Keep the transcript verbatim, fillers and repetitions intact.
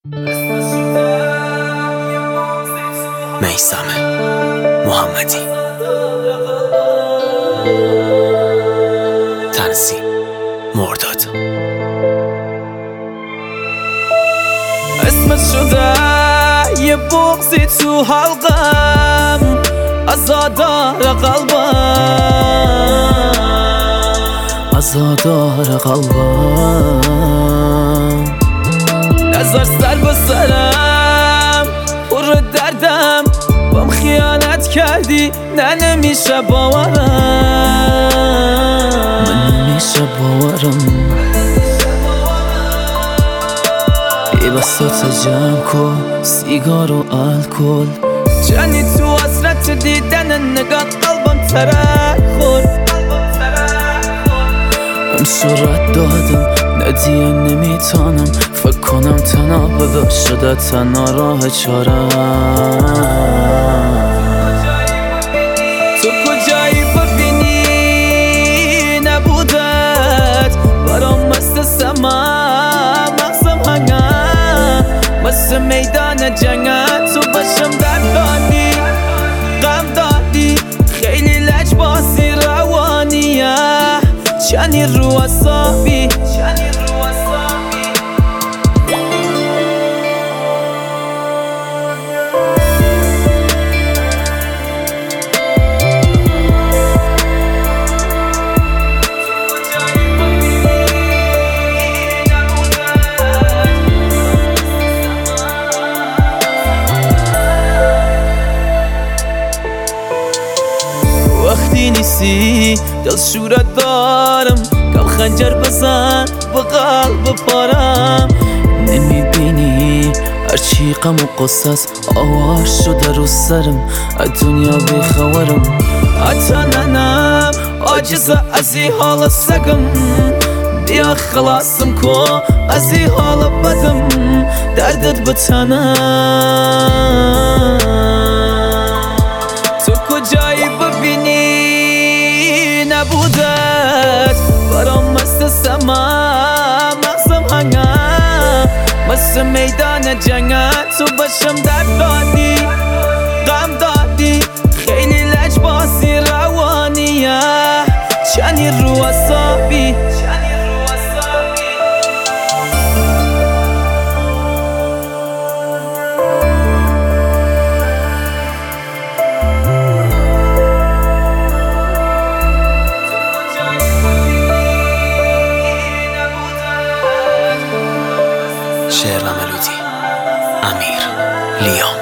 میثم محمدی. تنظیم مرداد. اسمت شده یه بغضی تو حلقم، عزادار قلبم، عزادار قلبم. نظر سر به سرم پر دردم، بام خیانت کردی نه نمیشه باورم، من نمیشه باورم. ای بساط جمع کن سیگار و الکل، جنی تو حسرت دیدن نگاه قلبم ترک خورد. من صورت دادم ندیه نمیتانم، فکر کنم تنها بدا شده تنها راه چارم. تو کجایی ببینی نبودت برام مثل سمم، مغزم هنگم مثل میدان جنگت. تو باشم در دادی غم دادی خیلی لج بازی روانیه، چنی رو اصابی وقتی نیستی دل شورت دارم، کم خنجر بزن با قلب پارم. نمیبینی هرچی غم و قصص آواز شده رو سرم، از دنیا بیخبرم. حتی ننم عاجزه از این حال سگم، بیا خلاصم کن از این حال بدم، دردت بتنم. تو کجایی ببینی نبودت برام مثل سمم، مغزم هنگم مثل میدان جنگت. تو باشم در دادی غم دادی خیلی لج بازی روانیه، چنی رو اصابی شعر و ملودی امیر لیام.